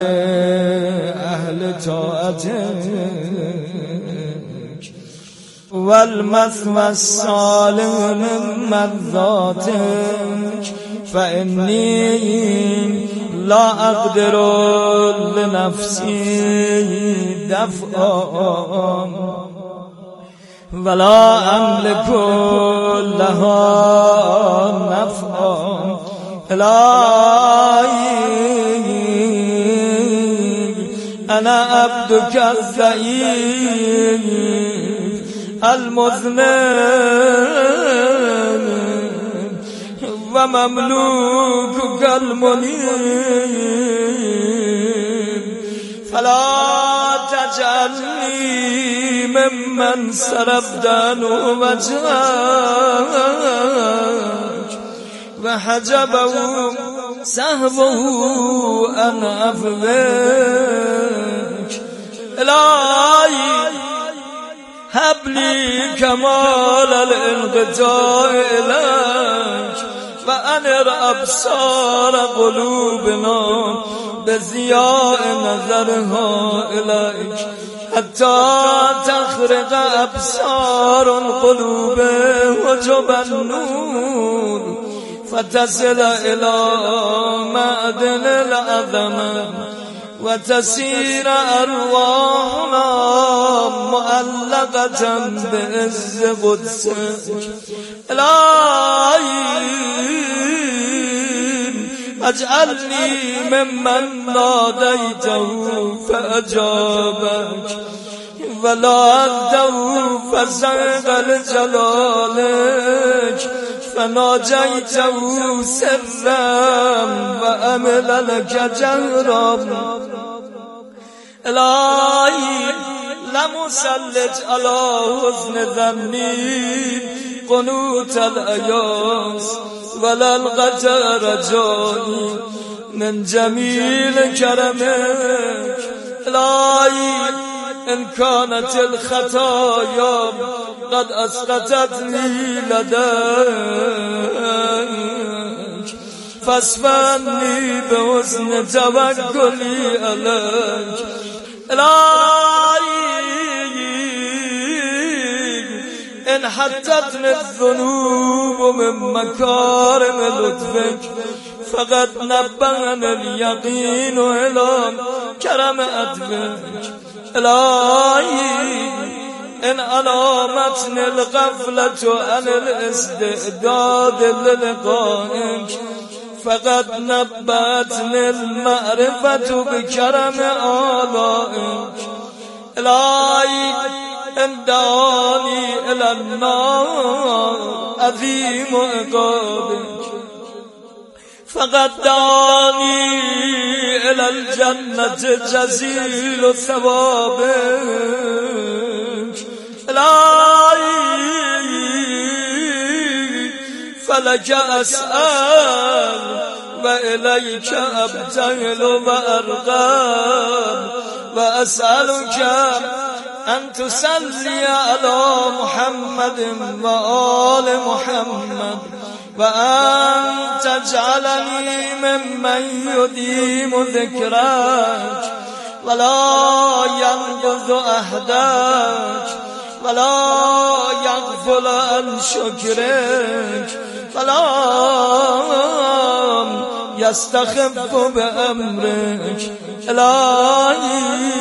اهل طاعتك والمثوى الصالح من مرضاتك فإني لا أقدر لنفسي دفعا ولا أملك لها نفعا إلهي أنا عبدك الضعيف المذنب ومملوكك المنيب فلا تجعلني ممن صرفت عنه وجهك وحجبه سهبه عن عفوك إلهي هب لي كمال الانقطاع إليك وأنر أبصار قلوبنا بضياء نظرها إليك حتى تخرج أبصار القلوب وجب النور فتصل إلى معدن العظمة وتسير أرواحنا معلقة بعز قدسك إلهي اجعلني ممن ناديته فأجابك ولادته فزغ لجلالك فناجيته سرا وأمل لك جهرا إلهي لم أسلط على حزن ذنبي قنوت الأياس ولا القطع رجائي من جميل كرمك إلهي إن كانت الخطايا قد أسقطتني لديك فاسفني بحسن توكلي عليك إلهي إن حطتني الذنوب من مكارم لطفك فقد نبهني اليقين إلى كرم عطفك إلهي إن ألامتني الغفلة عن الاستعداد للقائك فقد نبهتني المعرفة بكرم آلائك إلهي إن دعاني إلى النار عظيم عقابك فقد دعاني إلى الجنة جزيل ثوابك إلهي فلك أسأل وإليك أبتهل وأرغب وأسألك أن تصلي على محمد وآل محمد وأن تجعلني ممن يديم ذكرك ولا ينقض عهدك ولا يغفل عن شكرك ولا يستخف بأمرك إلهي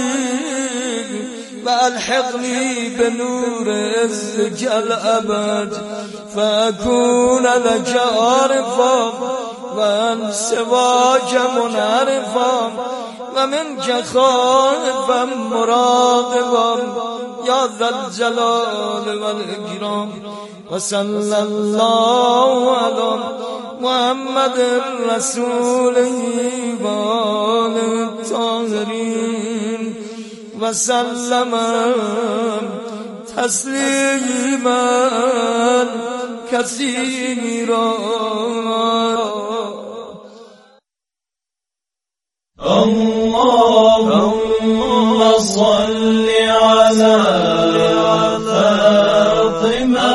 وألحقني بنور عزك الأبد فأكون لك عارفا وعن سواك منعرفا ومنك خائفا مراقبا يا ذا الجلال والإكرام وصلى الله على محمد رسوله وآله الطاهرين وسلم تسليما كثيرا اللهم صل على فاطمة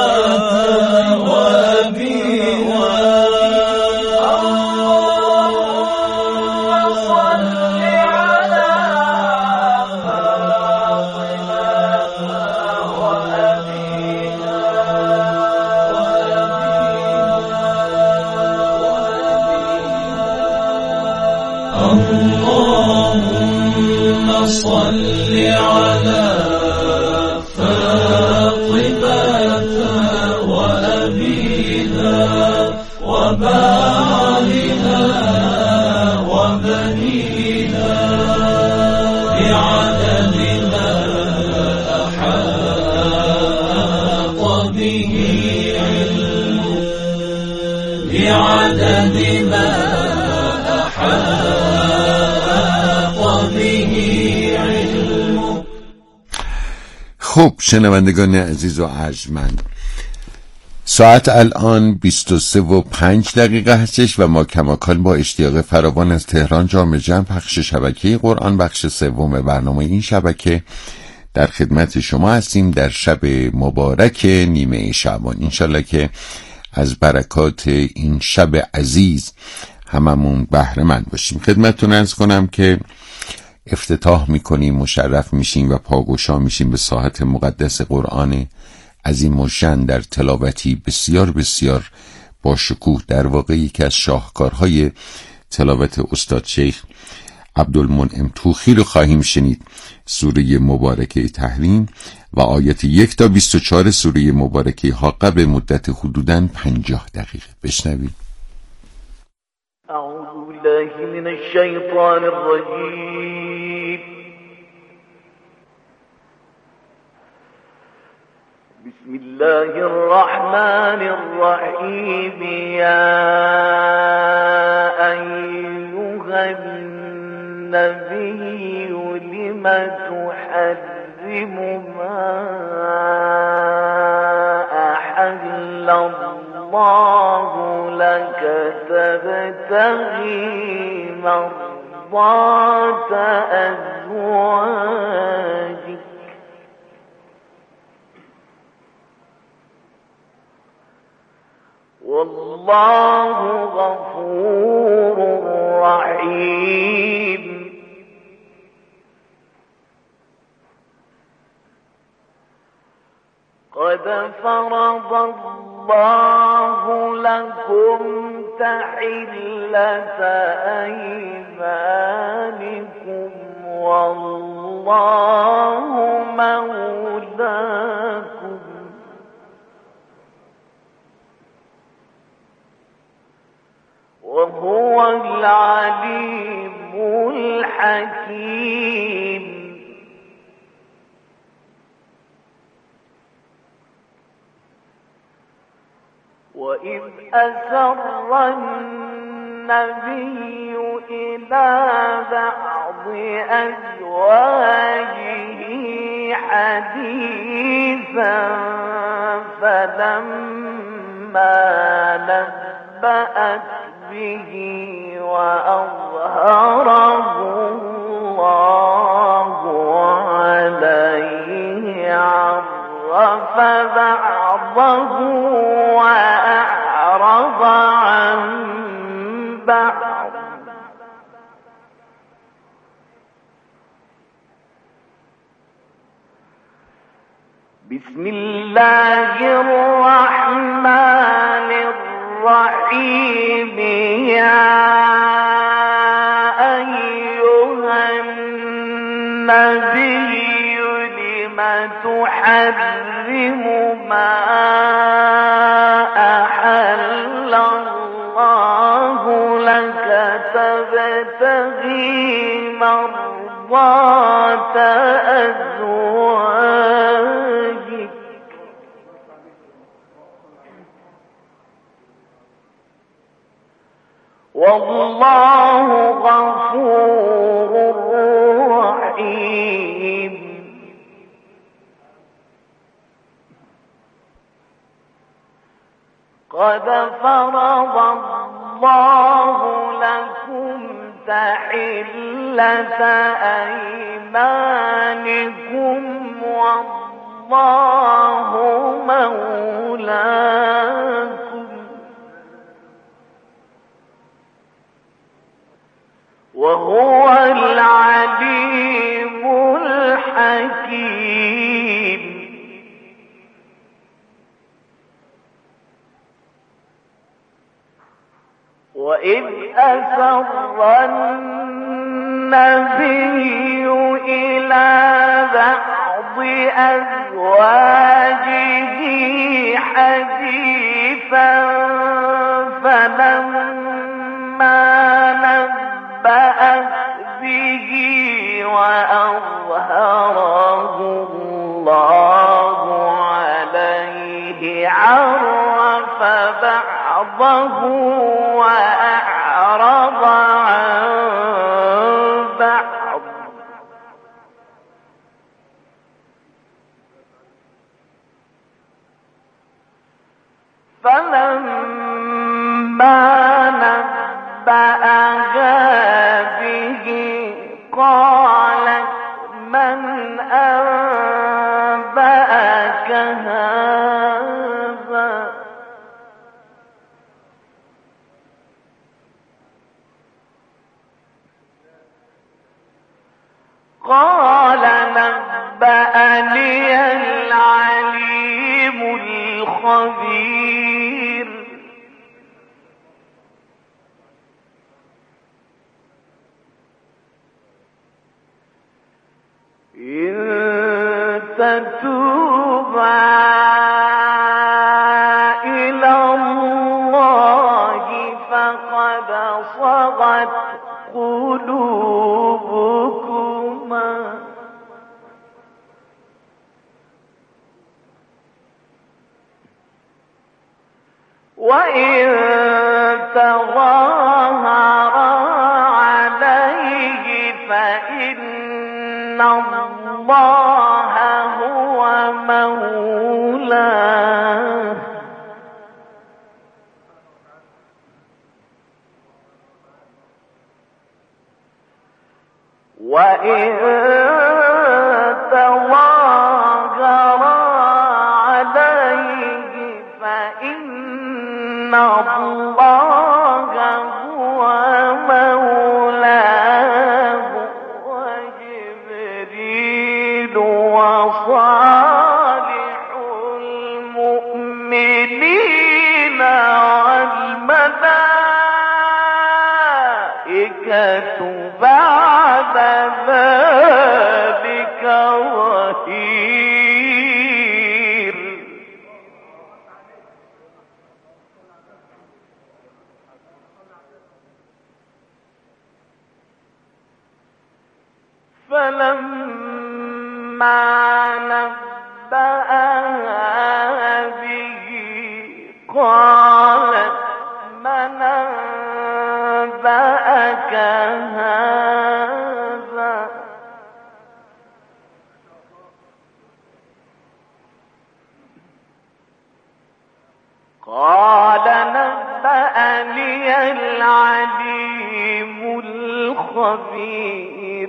وأبيها اللهم صل على صل على فاطمة وأبيها وبعلها وبنيها بعدد ما أحاط به علمه بعدد ما أحاط به علمه. خب شنوندگان عزیز و ارجمند، ساعت الان 23:05 هستش و ما کماکان با اشتیاق فراوان از تهران جام جم پخش شبکه قرآن بخش سوم برنامه این شبکه در خدمت شما هستیم در شب مبارک نیمه شعبان. انشالله که از برکات این شب عزیز هممون بهره مند باشیم. خدمتتون عرض کنم که افتتاح میکنیم، مشرف میشیم و پاگوشا میشیم به ساحت مقدس قرآن عظیم و شأن در تلاوتی بسیار بسیار با شکوه. در واقع یکی از شاهکارهای تلاوت استاد شیخ عبدالمنعم طوخی رو خواهیم شنید. سوره مبارکه تحریم و آیات 1 تا 24 سوره مبارکه حاقه به مدت حدوداً 50 دقیقه. بشنوید. اعوذ بالله من الشیطان الرجیم. بسم الله الرحمن الرحیم. یا ایها النبی لم تحرم ما احل الله لك تبتغي مرضات أزواجك والله غفور رحيم. قد فرض الله لكم تحلة أيمانكم والله مولاكم وهو العليم الحكيم. وإذ أسر النبي إلى بعض أزواجه حديثا فلما نبأت به وأظهره الله عليه عرف بعضه وأعرض عن بعض. بسم الله الرحمن الرحيم. يا أيها النبي لم تحرم ما أحل الله لك تبتغي مرضات أزواجك والله غفور رحيم. قد فرض الله لكم تحلة أيمانكم والله مولاكم وهو العليم الحكيم. وإذ أسر النبي النبي إلى بعض أزواجه حديثا فلما نبأت به وأظهره الله عليه عرف بعضه وأعرض عن بعض فلما نبأها به قالت من أنبأك هذا قال نبأني العليم الخبير إن تتوبا إلى الله فقد صغت قلوبكما وإن تظاهرا عليه فإن الله هو مولاه وإن تظاهرا عليه فإن الله هو مولاه وجبريل وصالح المؤمنين والملائكة بعد ذلك ظهير فلما نبأها به قالت من أنبأك هذا قال نبأني العليم الخبير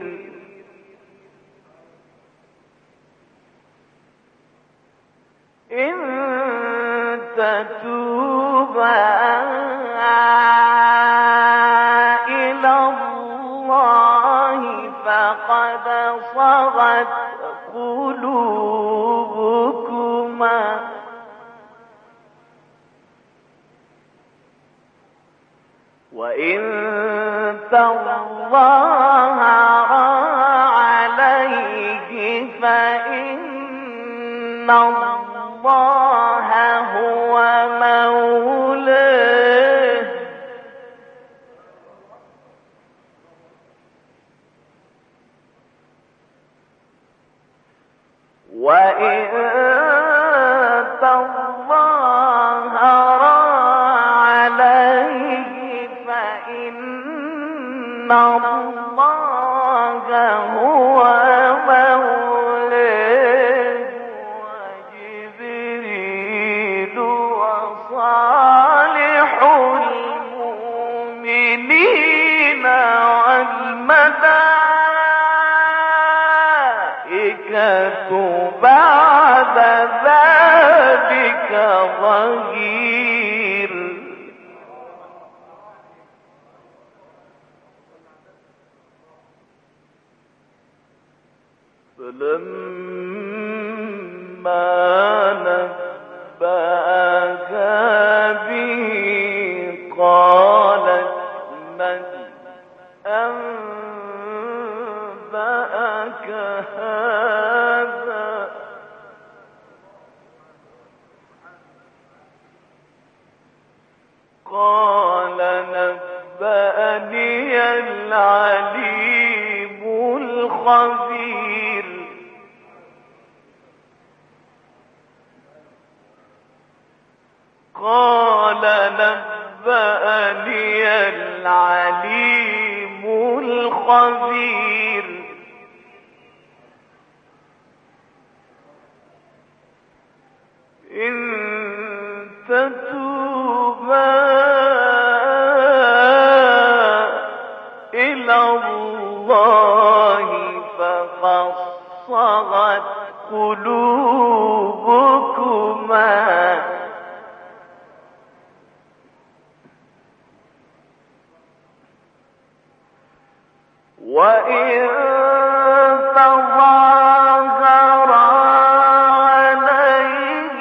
إن تتوبا إلى الله فقد صغت قلوبكما وإن تظاهرا عليه فإن الله هو مولاه وإن تظاهرا عليه فإن الله هو مولاه وجبريل وصالح المؤمنين والملائكة بعد ذلك ظهير فلما نبأها به قالت من أنبأك نبأك هذا قال نبأني العليم الخبير قال نبأني العليم الخبير إن تتوبا إلى الله فقد صغت قلوبكما وإن تظاهرا عليه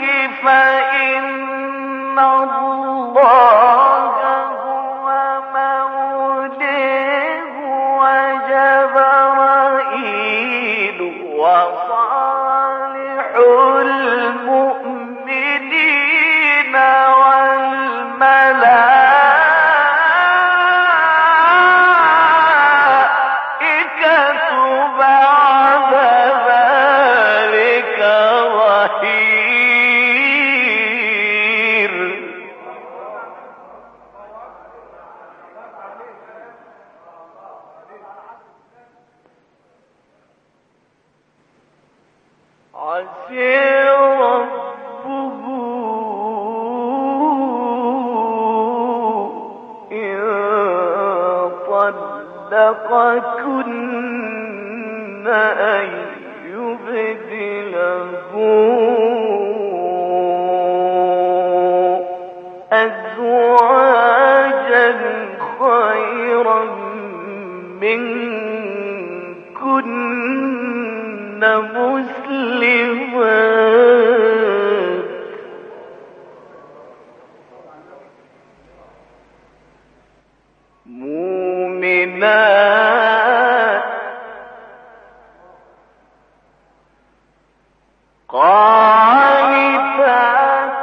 فإن الله هو مولاه وجبرائيل وصالح المؤمنين والملائكة بعد ذلك ظهير عسى ربه إن طلقكن أن يبدله أزواجا خيرا منكن مسلمات مؤمنات قانتات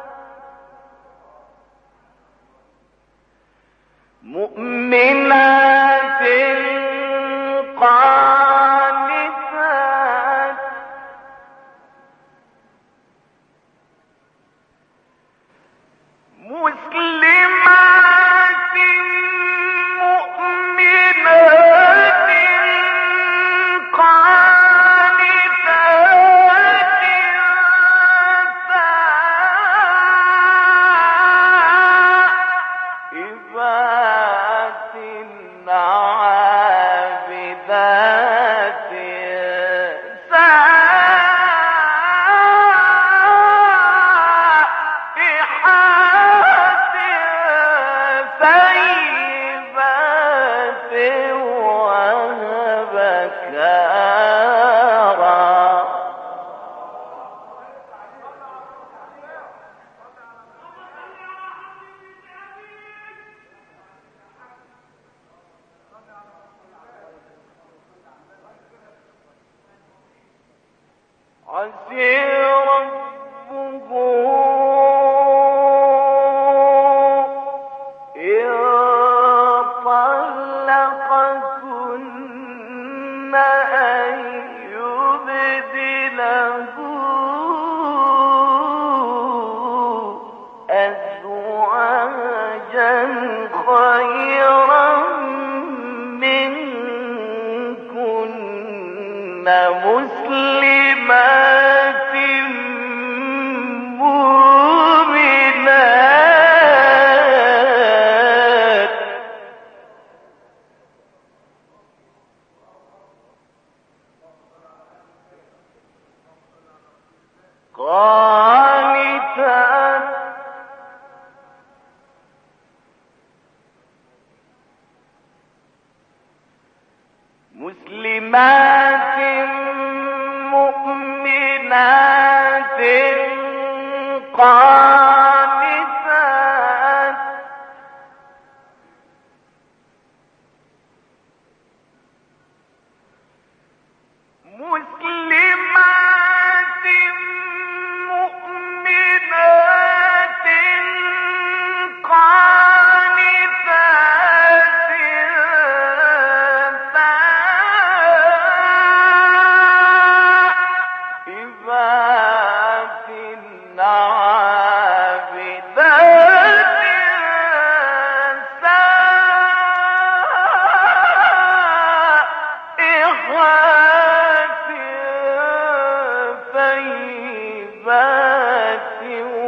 مؤمنات قانتات مسلمات مؤمنات قانتات تائبات عابدات سائحات ثيبات وأبكارا عسى ربه إن طلقكن أن يبدله أزواجا خيرا منكن مسلمات مؤمنات قانتات مسلمات مؤمنات قانتات طيبات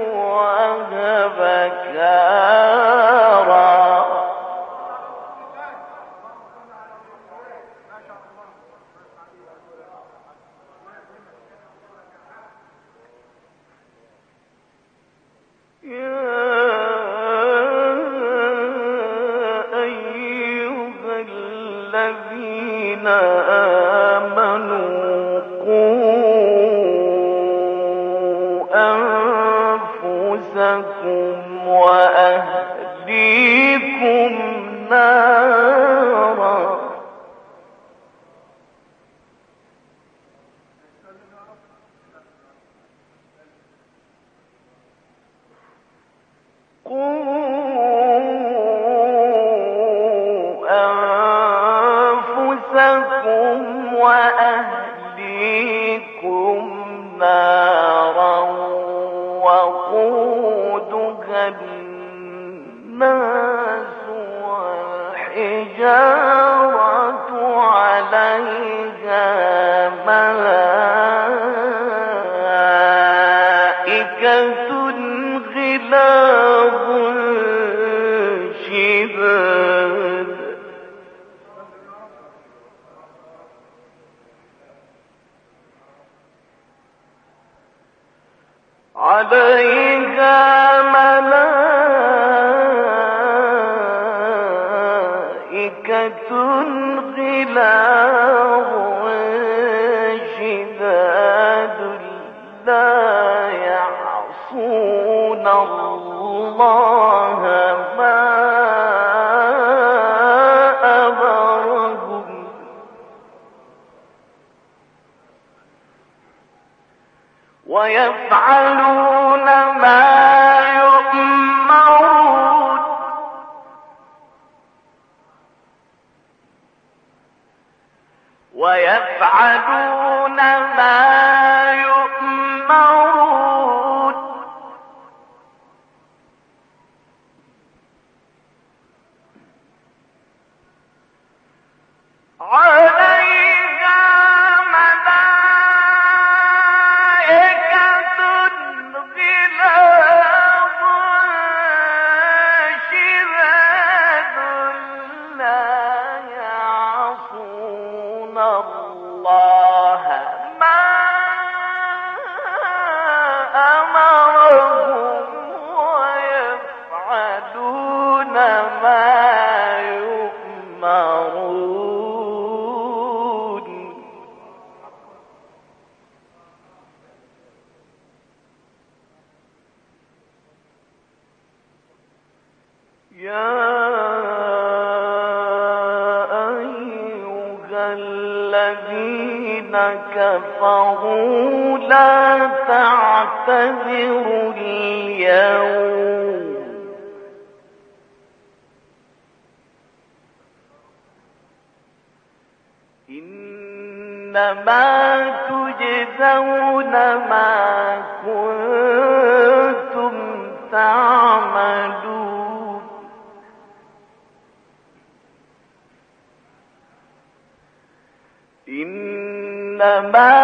وأبكارا الذين آمنوا قوا أنفسكم وأهليكم نارا وأهليكم نارا وقودها الناس والحجارة عليها ملائكة غلاظ شداد عليها ملائكة غلاظ شداد لا يعصون الله ما أمرهم ويفعلون ما يؤمرون ويفعلون ما يؤمرون عليها ملائكة غلاظ شداد لا يعصون الله ما أمرهم ويفعلون ما يؤمرون يا أيها الذين كفروا لا تعتذروا اليوم إنما تجزون ما كنتم تعملون إنما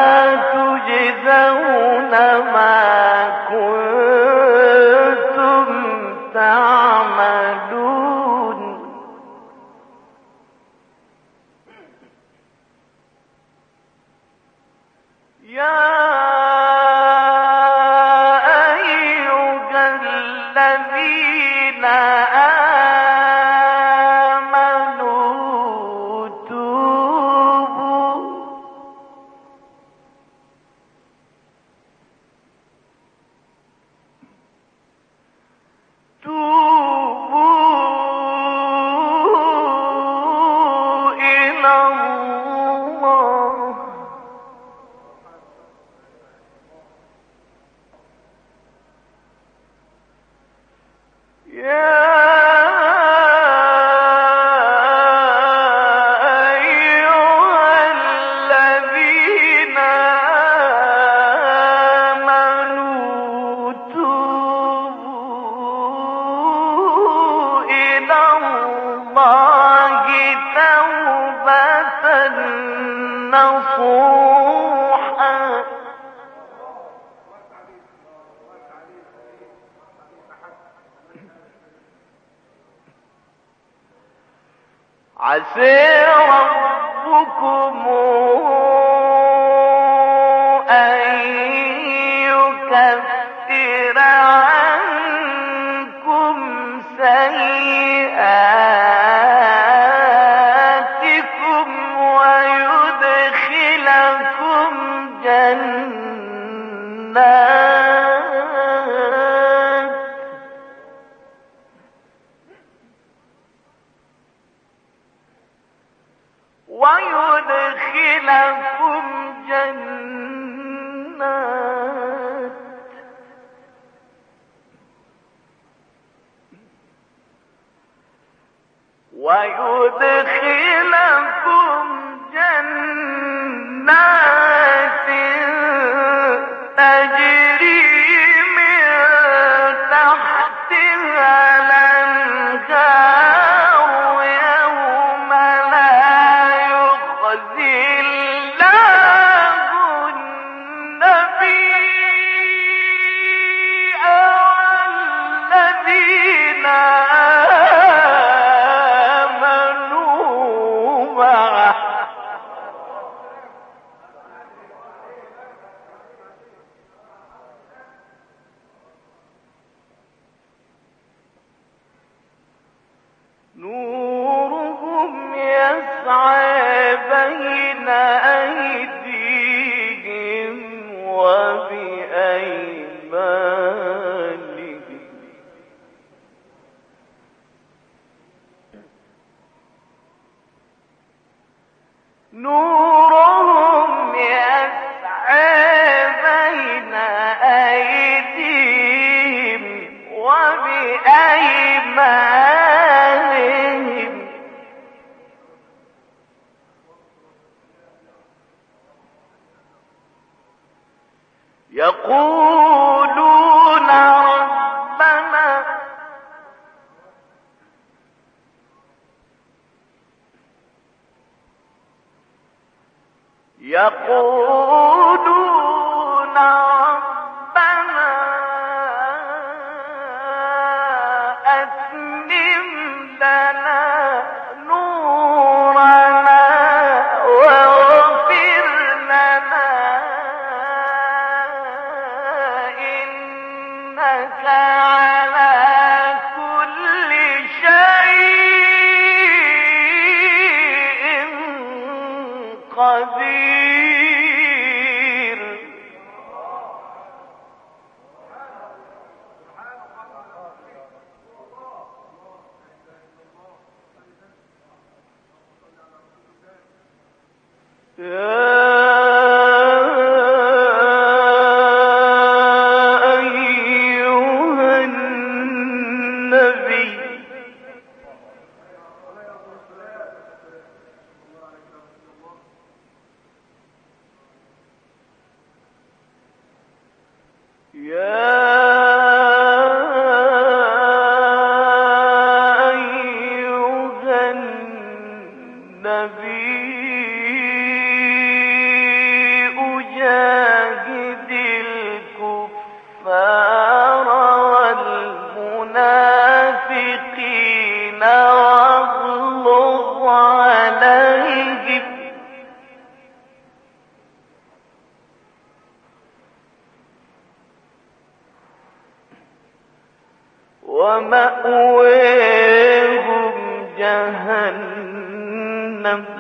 تجزون ما كنتم تعملون يا أيها الذين آمنوا توبوا إلى الله نصوحا عسى ربكم أن يكفر عنكم سيئاتكم ويدخلكم جنات تجري من تحتها الأنهار يوم لا يخزي الله النبي والذين آمنوا معه نورهم يسعى بين أيديهم وبأيمانهم نورهم يسعى بين أيديهم وبأيمانهم يقولون ربنا أتمم لنا نورنا واغفر لنا إنك على كل شيء قدير يا أيها النبي أجاهد الكفار والمنافقين واغلظ عليهم ومأواهم جهنم